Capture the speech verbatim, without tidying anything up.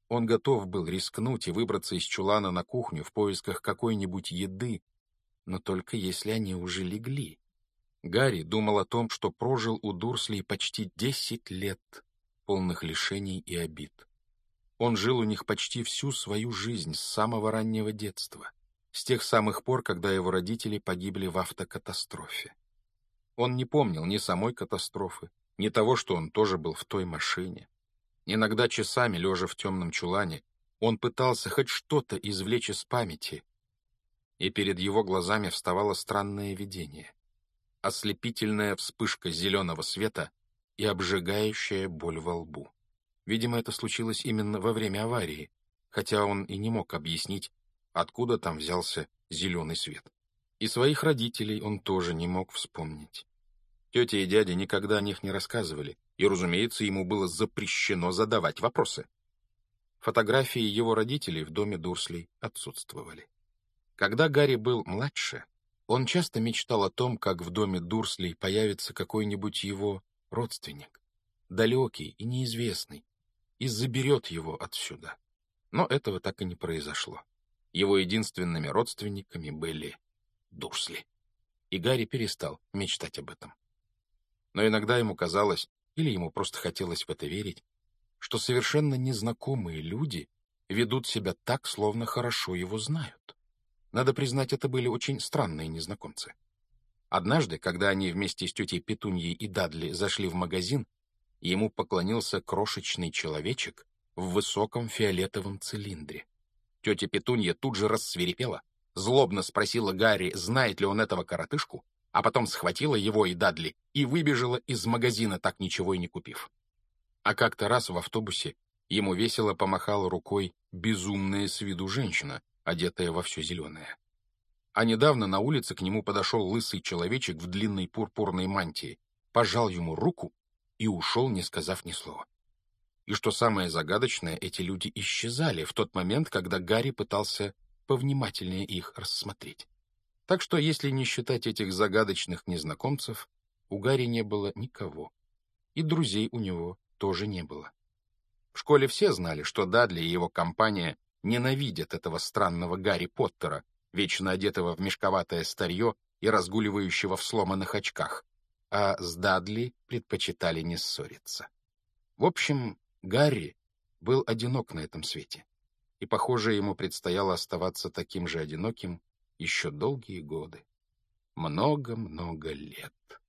Он готов был рискнуть и выбраться из чулана на кухню в поисках какой-нибудь еды, но только если они уже легли. Гарри думал о том, что прожил у Дурслей почти десять лет, полных лишений и обид. Он жил у них почти всю свою жизнь с самого раннего детства, с тех самых пор, когда его родители погибли в автокатастрофе. Он не помнил ни самой катастрофы, ни того, что он тоже был в той машине. Иногда часами, лежа в темном чулане, он пытался хоть что-то извлечь из памяти, и перед его глазами вставало странное видение. Ослепительная вспышка зеленого света и обжигающая боль во лбу. Видимо, это случилось именно во время аварии, хотя он и не мог объяснить, откуда там взялся зеленый свет. И своих родителей он тоже не мог вспомнить. Тетя и дядя никогда о них не рассказывали, и, разумеется, ему было запрещено задавать вопросы. Фотографии его родителей в доме Дурслей отсутствовали. Когда Гарри был младше, он часто мечтал о том, как в доме Дурслей появится какой-нибудь его родственник, далекий и неизвестный, и заберет его отсюда. Но этого так и не произошло. Его единственными родственниками были Дурсли. И Гарри перестал мечтать об этом. Но иногда ему казалось, или ему просто хотелось в это верить, что совершенно незнакомые люди ведут себя так, словно хорошо его знают. Надо признать, это были очень странные незнакомцы. Однажды, когда они вместе с тетей Петуньей и Дадли зашли в магазин, ему поклонился крошечный человечек в высоком фиолетовом цилиндре. Тетя Петунья тут же рассвирепела, злобно спросила Гарри, знает ли он этого коротышку, а потом схватила его и Дадли и выбежала из магазина, так ничего и не купив. А как-то раз в автобусе ему весело помахала рукой безумная с виду женщина, одетая во все зеленое. А недавно на улице к нему подошел лысый человечек в длинной пурпурной мантии, пожал ему руку и ушел, не сказав ни слова. И что самое загадочное, эти люди исчезали в тот момент, когда Гарри пытался повнимательнее их рассмотреть. Так что, если не считать этих загадочных незнакомцев, у Гарри не было никого. И друзей у него тоже не было. В школе все знали, что Дадли и его компания ненавидят этого странного Гарри Поттера, вечно одетого в мешковатое старье и разгуливающего в сломанных очках, а с Дадли предпочитали не ссориться. В общем, Гарри был одинок на этом свете, и, похоже, ему предстояло оставаться таким же одиноким еще долгие годы. Много-много лет.